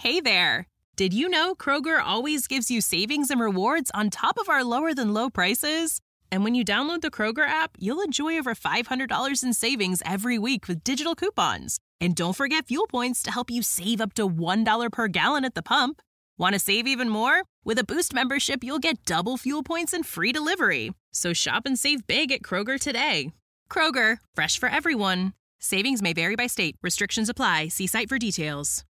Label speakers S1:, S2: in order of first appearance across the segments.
S1: Hey there! Did you know Kroger always gives you savings and rewards on top of our lower-than-low prices? And when you download the Kroger app, you'll enjoy over $500 in savings every week with digital coupons. And don't forget fuel points to help you save up to $1 per gallon at the pump. Want to save even more? With a Boost membership, you'll get double fuel points and free delivery. So shop and save big at Kroger today. Kroger, fresh for everyone. Savings may vary by state. Restrictions apply. See site for details.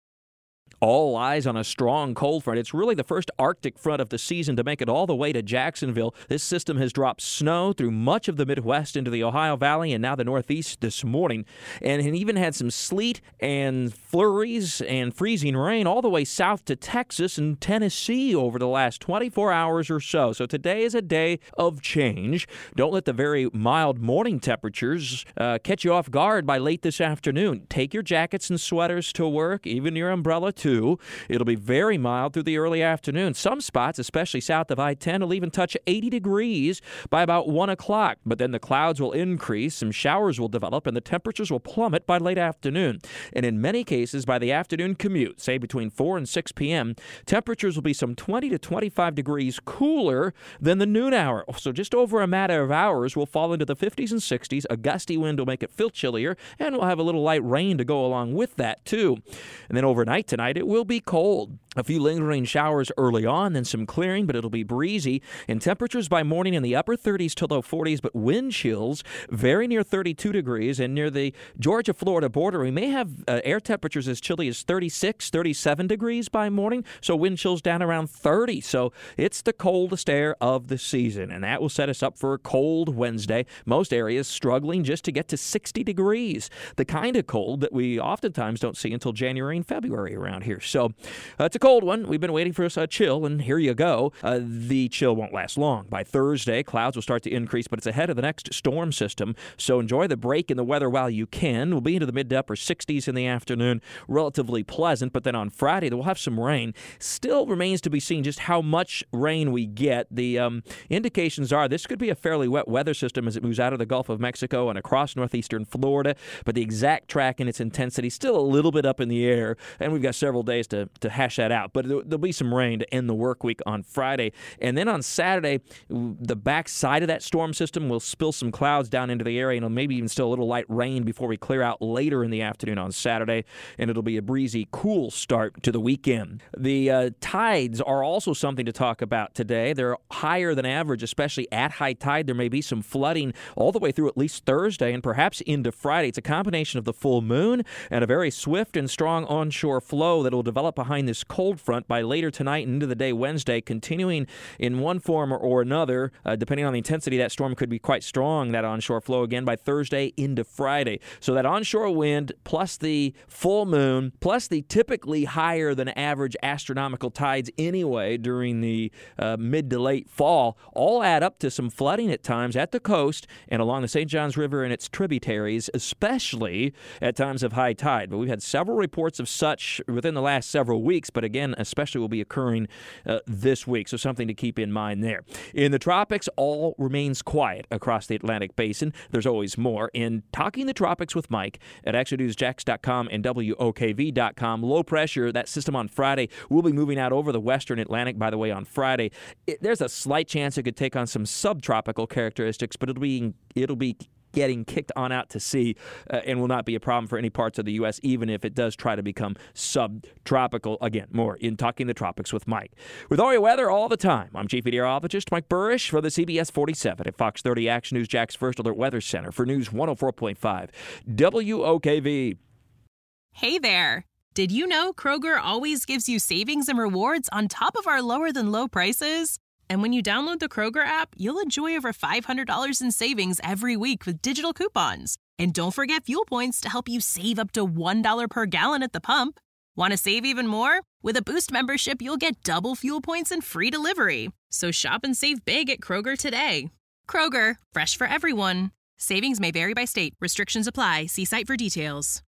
S2: All eyes on a strong cold front. It's really the first Arctic front of the season to make it all the way to Jacksonville. This system has dropped snow through much of the Midwest into the Ohio Valley and now the Northeast this morning. And it even had some sleet and flurries and freezing rain all the way south to Texas and Tennessee over the last 24 hours or so. So today is a day of change. Don't let the very mild morning temperatures catch you off guard by late this afternoon. Take your jackets and sweaters to work, even your umbrella too. It'll be very mild through the early afternoon. Some spots, especially south of I-10, will even touch 80 degrees by about 1 o'clock. But then the clouds will increase, some showers will develop, and the temperatures will plummet by late afternoon. And in many cases, by the afternoon commute, say between 4 and 6 p.m., temperatures will be some 20 to 25 degrees cooler than the noon hour. So just over a matter of hours, we'll fall into the 50s and 60s. A gusty wind will make it feel chillier, and we'll have a little light rain to go along with that, too. And then overnight tonight, it will be cold. A few lingering showers early on, then some clearing, but it'll be breezy. And temperatures by morning in the upper 30s to low 40s, but wind chills very near 32 degrees. And near the Georgia-Florida border, we may have air temperatures as chilly as 36, 37 degrees by morning. So wind chills down around 30. So it's the coldest air of the season. And that will set us up for a cold Wednesday. Most areas struggling just to get to 60 degrees. The kind of cold that we oftentimes don't see until January and February around here. So it's a cold one. We've been waiting for a chill, and here you go. The chill won't last long. By Thursday, clouds will start to increase, but it's ahead of the next storm system. So enjoy the break in the weather while you can. We'll be into the mid to upper 60s in the afternoon. Relatively pleasant, but then on Friday, we'll have some rain. Still remains to be seen just how much rain we get. The indications are this could be a fairly wet weather system as it moves out of the Gulf of Mexico and across northeastern Florida, but the exact track and its intensity still a little bit up in the air, and we've got several days to hash that out. But there'll be some rain to end the work week on Friday. And then on Saturday, the back side of that storm system will spill some clouds down into the area, and maybe even still a little light rain before we clear out later in the afternoon on Saturday. And it'll be a breezy, cool start to the weekend. The tides are also something to talk about today. They're higher than average, especially at high tide. There may be some flooding all the way through at least Thursday and perhaps into Friday. It's a combination of the full moon and a very swift and strong onshore flow that will develop behind this cold front by later tonight and into the day Wednesday, continuing in one form or another. Depending on the intensity, that storm could be quite strong, that onshore flow, again by Thursday into Friday. So that onshore wind plus the full moon plus the typically higher than average astronomical tides anyway during the mid to late fall all add up to some flooding at times at the coast and along the St. Johns River and its tributaries, especially at times of high tide. But we've had several reports of such within the last several weeks, but again, especially will be occurring this week, so something to keep in mind there. In the tropics, all remains quiet across the Atlantic Basin. There's always more. In Talking the Tropics with Mike at ActionNewsJax.com and WOKV.com, low pressure, that system on Friday, will be moving out over the western Atlantic, by the way, on Friday. There's a slight chance it could take on some subtropical characteristics, but it'll be getting kicked on out to sea and will not be a problem for any parts of the U.S., even if it does try to become subtropical. Again, more in Talking the Tropics with Mike. With all your weather all the time, I'm Chief Meteorologist Mike Burrish for the CBS 47 at Fox 30 Action News, Jack's First Alert Weather Center for News 104.5 WOKV.
S1: Hey there! Did you know Kroger always gives you savings and rewards on top of our lower-than-low prices? And when you download the Kroger app, you'll enjoy over $500 in savings every week with digital coupons. And don't forget fuel points to help you save up to $1 per gallon at the pump. Want to save even more? With a Boost membership, you'll get double fuel points and free delivery. So shop and save big at Kroger today. Kroger, fresh for everyone. Savings may vary by state. Restrictions apply. See site for details.